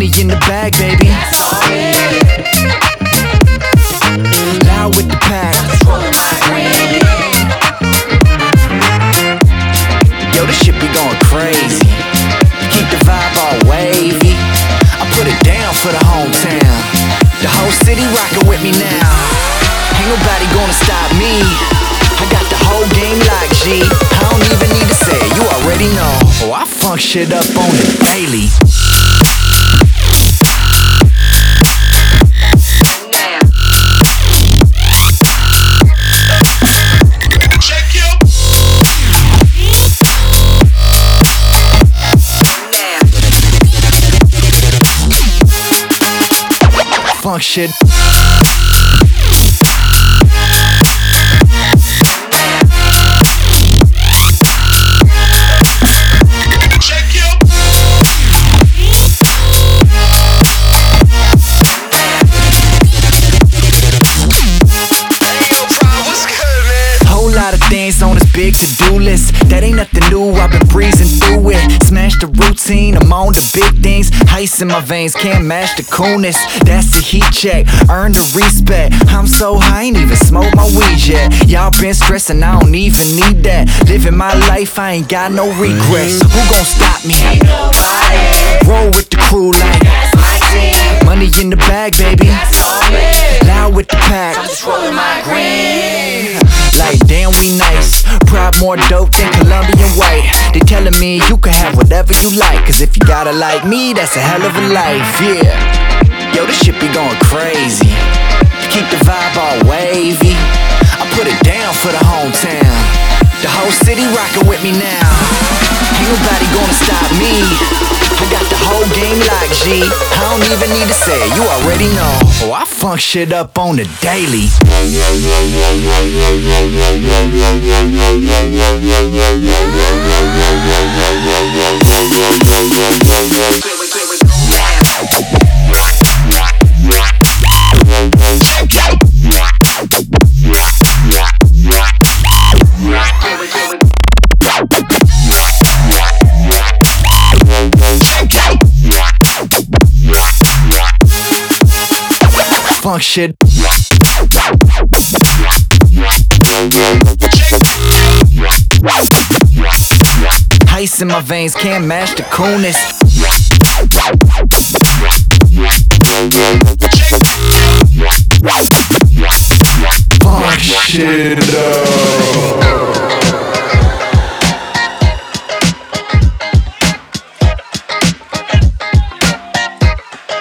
Money in the bag, baby. Loud with the pack. Yo, this shit be going crazy. Keep the vibe all wavy. I put it down for the hometown. The whole city rockin' with me now. Ain't nobody gonna stop me. I got the whole game like G. I don't even need to say it, you already know. Oh, I funk shit up on the daily. Funk shit. Lot of things on this big to-do list. That ain't nothing new, I've been breezing through it. Smash the routine, I'm on the big things. Ice in my veins, can't match the coolness. That's a heat check, earn the respect. I'm so high, ain't even smoke my weed yet. Y'all been stressing, I don't even need that. Living my life, I ain't got no regrets. Who gon' stop me? Ain't nobody. Roll with the crew like that's my team. Money in the bag, baby. That's all me. Loud with the pack. I'm just rolling my green. Like damn, we nice. Pride more dope than Colombian white. They telling me you can have whatever you like. Cause if you got it like me, that's a hell of a life, yeah. Yo, this shit be going crazy. Keep the vibe all wavy. I put it down for the hometown. The whole city rockin' with me now. Ain't nobody gonna stop me. I got the whole game like G. I don't even need to say it, you already know. Oh, I funk shit up on the daily. Funk shit. Ice in my veins, can't match the coolness. Funk shit up.